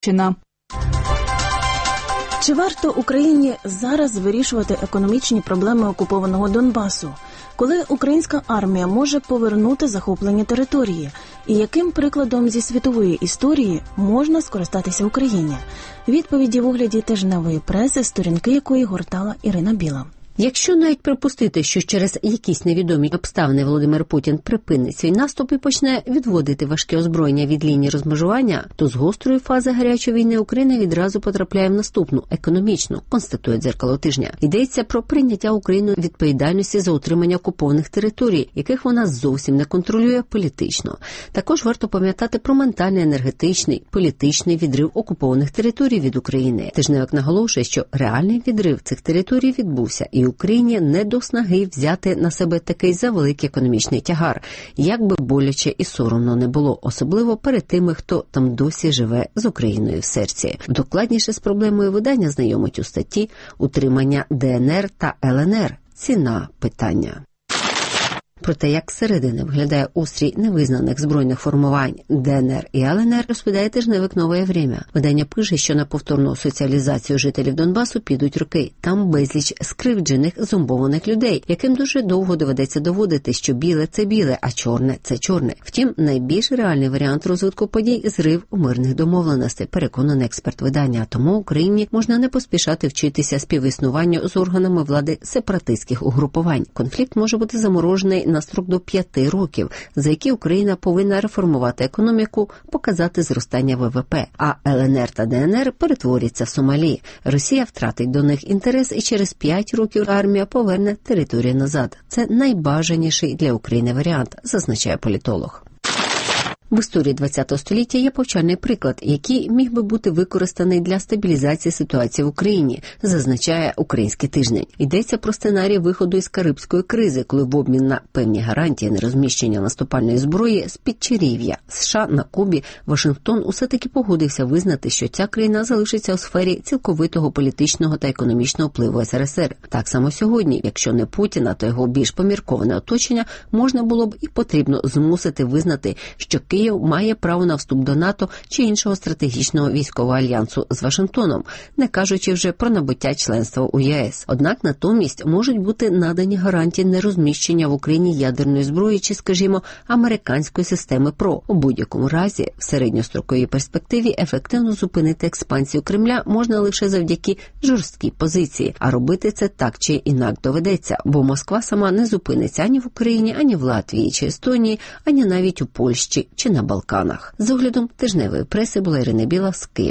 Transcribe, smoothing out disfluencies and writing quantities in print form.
Чи варто Україні зараз вирішувати економічні проблеми окупованого Донбасу? Коли українська армія може повернути захоплені території? І яким прикладом зі світової історії можна скористатися Україні? Відповіді в огляді тижневої преси, сторінки якої гортала Ірина Біла. Якщо навіть припустити, що через якісь невідомі обставини Володимир Путін припинить свій наступ і почне відводити важке озброєння від лінії розмежування, то з гострої фази гарячої війни Україна відразу потрапляє в наступну, економічну, констатує «Дзеркало тижня». Йдеться про прийняття Україною відповідальності за утримання окупованих територій, яких вона зовсім не контролює політично. Також варто пам'ятати про ментальний, енергетичний, політичний відрив окупованих територій від України. Тижневик наголошує, що реальний відрив цих територій відбувся, і Україні не до снаги взяти на себе такий завеликий економічний тягар, як би боляче і соромно не було, особливо перед тими, хто там досі живе з Україною в серці. Докладніше з проблемою видання знайомить у статті «Утримання ДНР та ЛНР. Ціна питання». Про те, як зсередини виглядає устрій невизнаних збройних формувань ДНР і ЛНР, розповідає тижневик «Нове время». Видання пише, що на повторну соціалізацію жителів Донбасу підуть роки. Там безліч скривджених, зомбованих людей, яким дуже довго доведеться доводити, що біле – це біле, а чорне – це чорне. Втім, найбільш реальний варіант розвитку подій – зрив у мирних домовленостей, переконаний експерт видання. Тому Україні можна не поспішати вчитися співіснуванню з органами влади сепаратистських угрупувань. Конфлікт може бути заморожений на строк до 5 років, за які Україна повинна реформувати економіку, показати зростання ВВП, а ЛНР та ДНР перетворяться в Сомалі. Росія втратить до них інтерес і через 5 років армія поверне територію назад. Це найбажаніший для України варіант, зазначає політолог. В історії ХХ століття є повчальний приклад, який міг би бути використаний для стабілізації ситуації в Україні, зазначає «Український тиждень». Йдеться про сценарій виходу із Карибської кризи, коли в обмін на певні гарантії нерозміщення наступальної зброї з-під Чарів'я США на Кубі Вашингтон усе-таки погодився визнати, що ця країна залишиться у сфері цілковитого політичного та економічного впливу СРСР. Так само сьогодні, якщо не Путіна, то його більш помірковане оточення можна було б і потрібно змусити визнати, що Київ має право на вступ до НАТО чи іншого стратегічного військового альянсу з Вашингтоном, не кажучи вже про набуття членства у ЄС. Однак натомість можуть бути надані гарантії нерозміщення в Україні ядерної зброї чи, скажімо, американської системи ПРО. У будь-якому разі, в середньостроковій перспективі ефективно зупинити експансію Кремля можна лише завдяки жорсткій позиції, а робити це так чи інак доведеться, бо Москва сама не зупиниться ані в Україні, ані в Латвії чи Естонії, ані навіть у Польщі чи на Балканах. З оглядом тижневої преси була Ірина Біла з Києва.